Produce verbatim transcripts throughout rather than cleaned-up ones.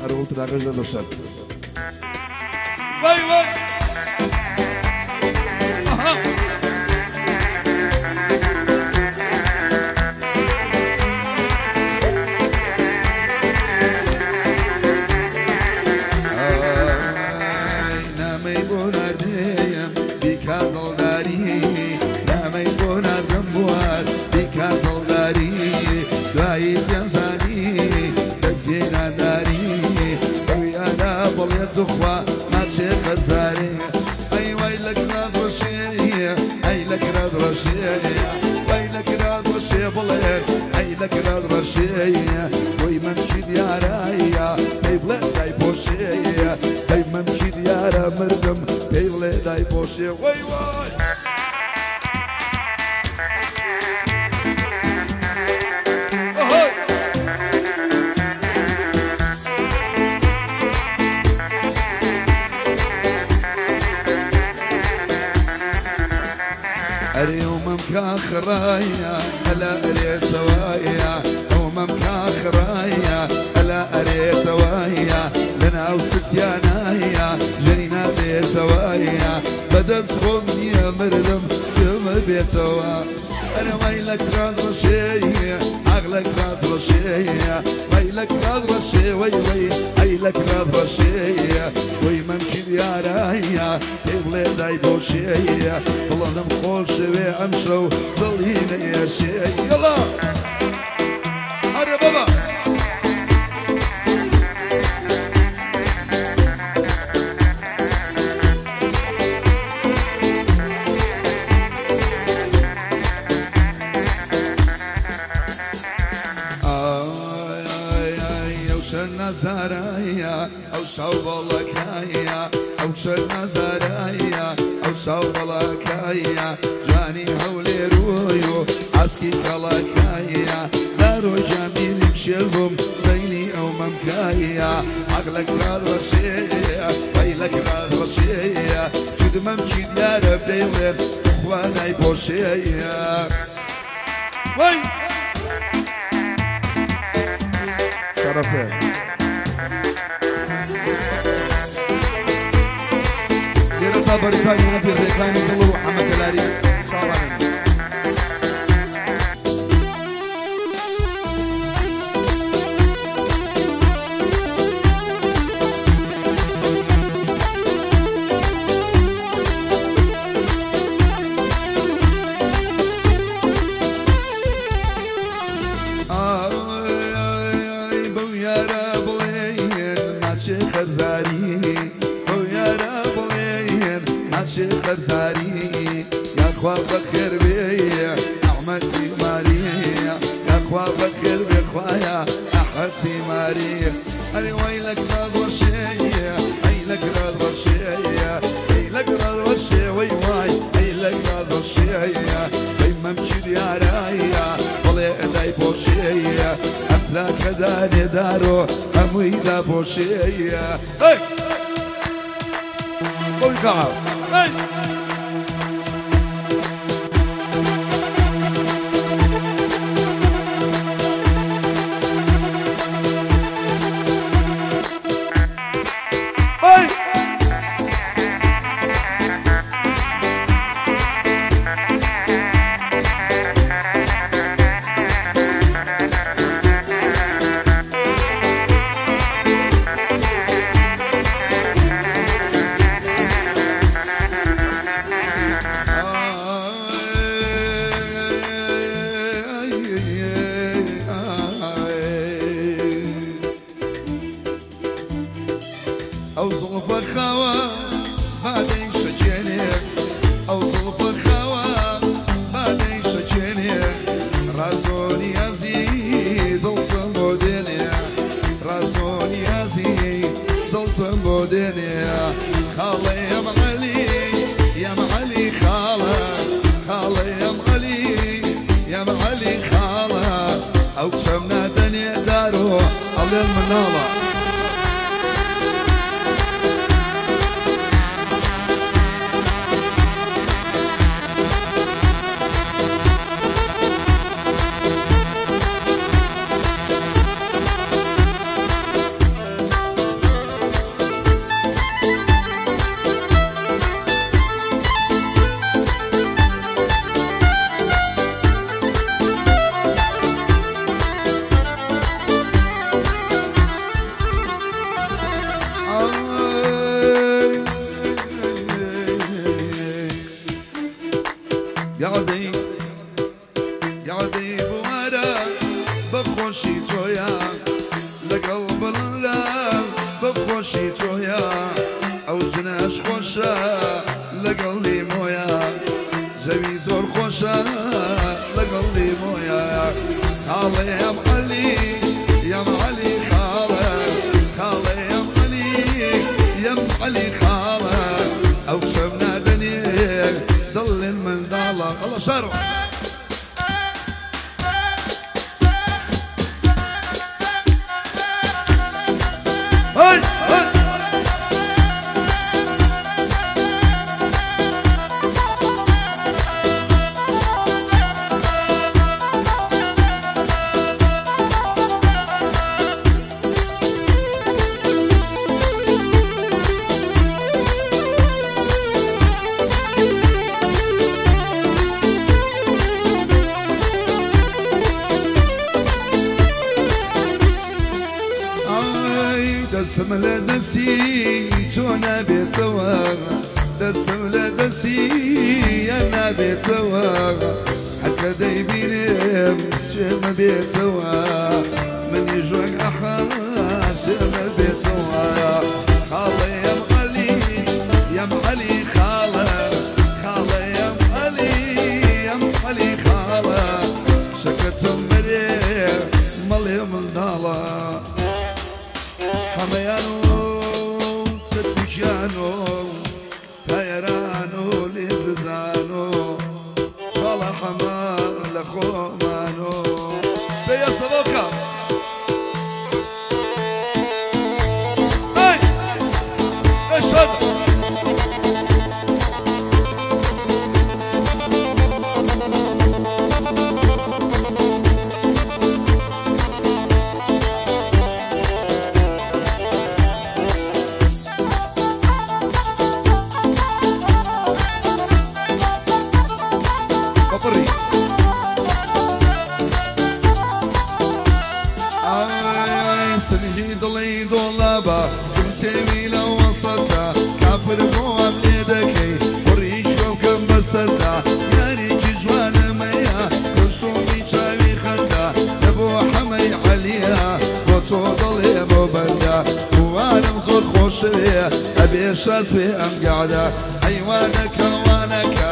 أنا قلت لها غير لنا شر واي واي أها اليوم مكاخرايا هلا اريد سوايا يوم مكاخرايا هلا اريد سوايا لنا وستيانايا جينا بيت سوايا بدل سخن يا مردم سم بيت سوا انا ويلك راض رشيه عقلك راض رشيه ويلك راض رشيه وي وي ويلك راض رشيه وي ممكن يا رايا تبلي داي بوشيه والله دم خوش شوي امشو ضلينا يا شي يلا هرب بابا زرايا او صوب لكايا او شرنا زرايا او صوب لكايا جاني حولي رويو عسكي كلاكايا دارو جميل مشلهم بيني او ممكايا عقلك راد رشيه ويلك راد رشيه جد ممشي يا رب ديلر اخواني بوشيه وي شرفه بريطانيا في الريكان يقولوا محمد الاري ان شاء الله اي بو يا رب لين ما شيخ الزاري شيخ الزاري يا اخوة بخير بيا احمدتي ماريا يا اخوة بخير بخوايا احمدتي ماريا اي ويلك راض وشيا ويلك راض وشيا ويلك راض وشيا وي واي ويلك راض وشيا دايما مشي يا رايا طلع ايدي بوشيا افلاك كذاني دارو اموي ذا بوشيا هاي قول كعب هاي یادی یادی بوارا بخوشی تویا لگل بلندم بخوشی تویا او جناش خوشا لگل لیمویا زوی زور خوشا لگل لیمویا خاله یم علی یم علی خاله خاله یم علی یم علی خاله او شمنا دنيا ضل من ضاله الله شرف هاي هاي دسم لدسي تونا بيتوا دسم لدسي انا بيتوا حتى دايبيني شم بيتوا من يجوك احاس شم بيتوا خاله يا علي يا علي خاله خاله يا علي يا علي خاله شكت مريح مالي من ضاله حميانو تتجانو تايرانو لبزانو صالح حمال لخومانو بيا صدوكا اي ايش هذا بري اي سنجي ضلي ضلابا كنتي لو وصلتا كافر قوام ليدكي بري شوكم بسرتا يا ريت جوان ميا كنتو بيشاوي خندا نبو حمي عليا وتو ضلي ابو بندا وانا مزور خوش بيه ابي الشاس بيه ام قاعده حيوانك وانك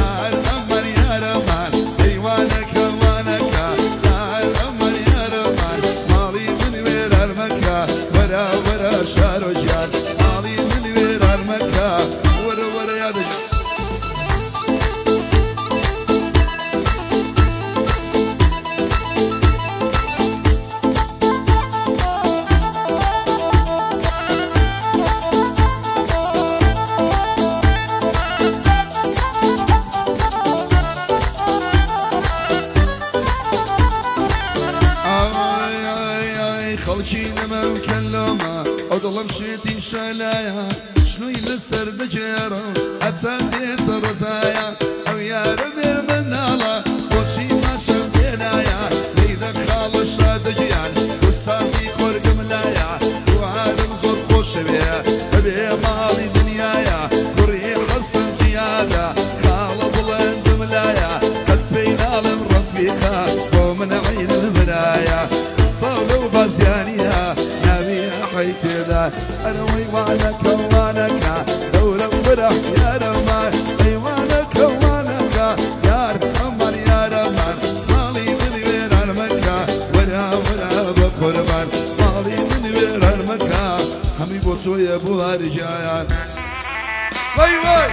ضل مشيتي شلايا شنو يلسر دجيرة اتسديت رزايا او يا ربير من الله وشي ما شفينايا ليدك خالص دجيان وستاتي خرق ملايا وعالم زور خوش بيه بيه ماضي دنيايا كري حسن زيادة خالص بلند ملايا قد بينا لمرفيقا ومن عين الملايا صولوا بزيانيا حيتنا انا ويوانك وانك دولة فرح يا رمان ويوانك وانك يا رمان يا رمان مالي من وين المكة ولا ولا بقربان مالي من وين المكة همي بوسو يا ابو هرجايان وي وي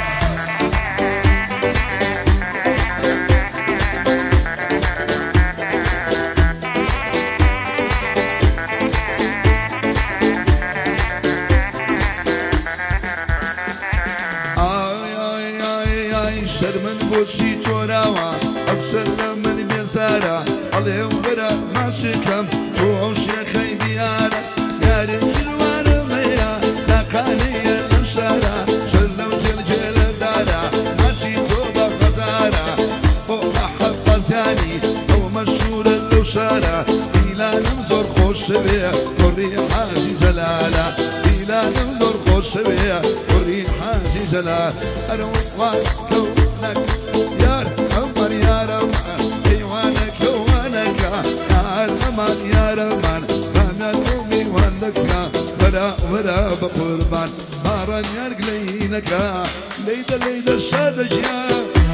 بوشي توراوا أبسل من بيسارا عليهم برا ما شكم تو شيخي ديارا يا رجل ورميا لا قانية لمشارا شلو جلجل دارا ماشي توبا غزارا هو أحب زاني هو مشهور اللوشارا إلى نمزور خوش بيه كوري حاجي جلالا إلى نمزور خوش بيه كوري حاجي جلال أروي وكونك يا عمر بقربان مارن يرق لينكا ليدا ليدا الشادجيا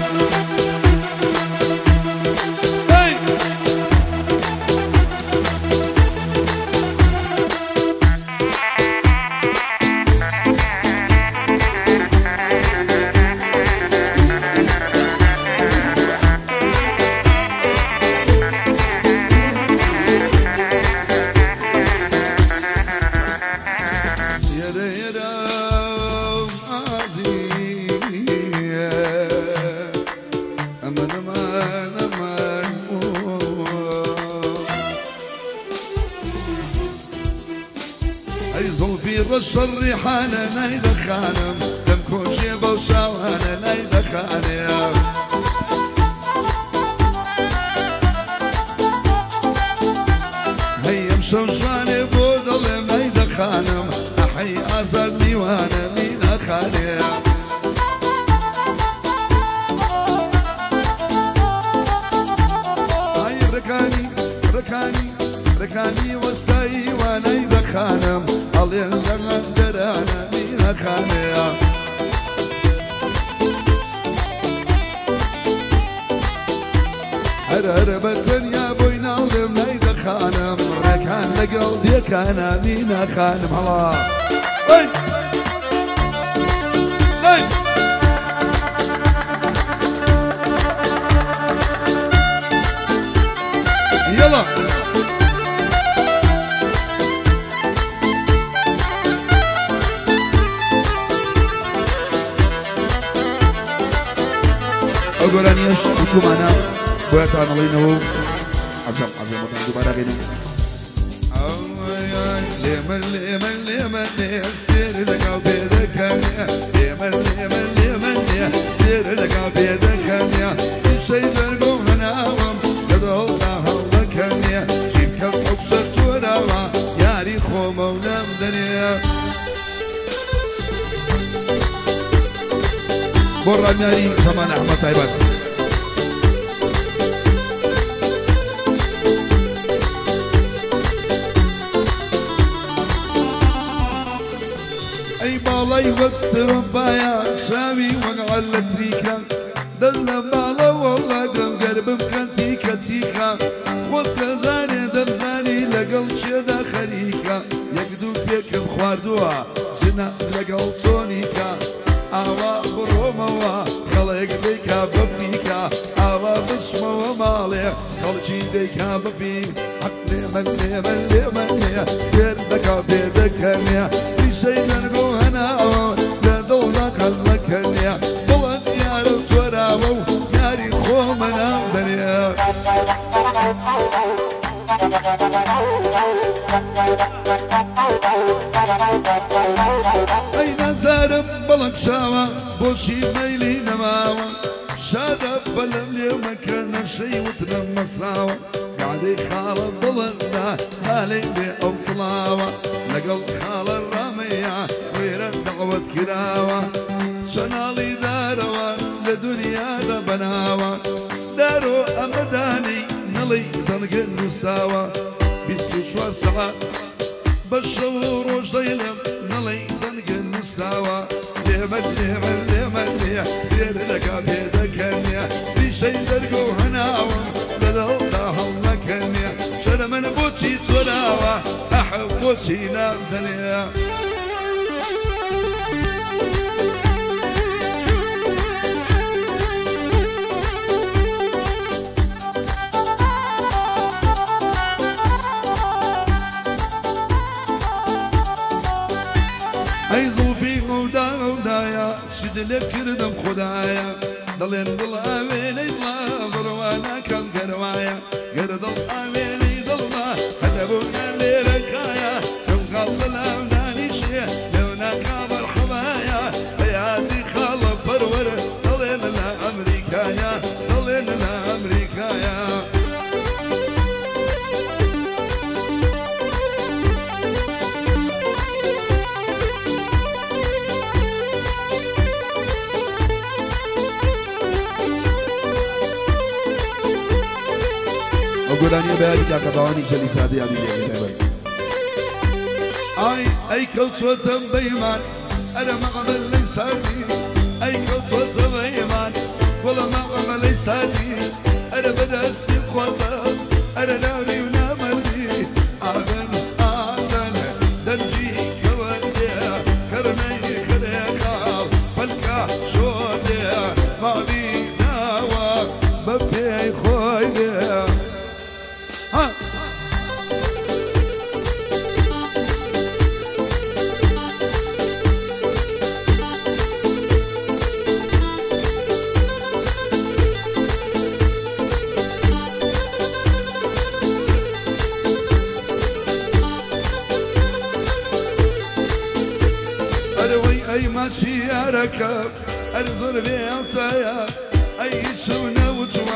الشر حانا نايدا خانم دم كوشي بوساوانا نايدا خانم هيا مشوشاني بودل نايدا خانم أحي أزاد ميوانا مينا خانم هاي ركاني ركاني ركاني وساي ونايدا خانم ألين لغن درانا مينا خانم هربتن يا بوينا ولم نايدا خانم ركان لقلبي كان مينا خانم الله اي اي يلا أقول أن يشتكوا معنا بويتان الله عبشام عبشام وطن دوبارا بينهم لمن لمن لمن سير لك بيدك لمن لمن لمن سير لك بيدك شيء درقوا هناهم يدعو الله لك جيبك بحبسة ودعوة ياري خو مولا مدنيا برا ناري سمان أحمد طيبات أي بالي وقت ربايا سامي وقعلت ريكا دلنا بالا والله قم قرب بكنتيكا تيكا خود كزاني دمزاني لقل شدا خريكا يقدو فيك بخواردوا زنا لقل صونيكا أوا بروموا خلق ديكا بفيكا أوا بسمو ومالي خلشي ديكا بفيك حق لمن لمن لمن سير دكا بيدك في شيء نرقو هنا لدولك المكنيا بلد يا رسوراو ياري خومنا دنيا أين زارب بلد شاوة بوشي ميلي نماوة شادب بلم اليوم كان شي وتنم مصراوة قاعد خالد بلدنا هالي بأم صلاوة لقل خال الرامية ويرد دعوة كراوة شنالي داروا لدنيا دبناوة دارو أمداني نلي دنق النساوة بيستو شوار ساعة بالشهور وش ضيلم نلي دنق النساوة لمن لمن لمن سير لك بيدك في شي درقو هناوة لدوله لكني شر من بوتي تراوة أحب بوتي نابدني أيضو في غودا غودايا شد لك كردم خدايا ضلين ضل أميني ضل ضروانا كم قروايا قرد الأميني ضلنا هدبونا اللي ركايا شم قلب الأمناني شيء لونا كابر حمايا حياتي خالف فرور ضلين الأمريكايا ضلين الأمريكايا أقول أني بهذه كاكباني شلي سادي أبي ليه اي اي كوسوة بيمان انا مقبل لساني اي كوسوة بيمان والله مقبل لساني انا بدأت خطا انا ناري ونامرني اعلن اعلن دنجي كودي كرمي خليقا فلكا شودي مالي ناوا ببي خويدي ها اي ماشي يا ركب ارزر لي عطايا اي شونه وتو